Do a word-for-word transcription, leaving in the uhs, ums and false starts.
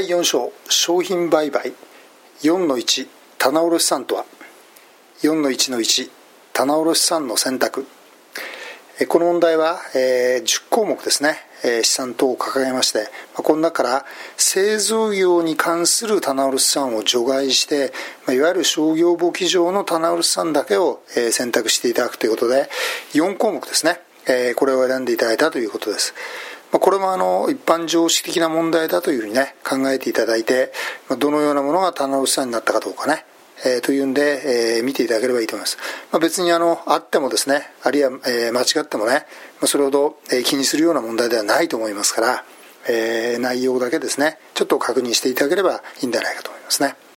だいよん章商品売買 よんのいち 棚卸資産とは。 よんのいちのいち 棚卸資産の選択。この問題はじゅっこうもくですね、資産等を掲げまして、この中から製造業に関する棚卸資産を除外して、いわゆる商業簿記上の棚卸資産だけを選択していただくということで、よんこうもくですね、これを選んでいただいたということです。これもあの一般常識的な問題だというふうにね考えていただいて、どのようなものが棚卸資産になったかどうかね、えー、というんで、えー、見ていただければいいと思います。まあ、別にあのあってもですね、あるいは、えー、間違ってもね、まあ、それほど、えー、気にするような問題ではないと思いますから、えー、内容だけですねちょっと確認していただければいいんじゃないかと思いますね。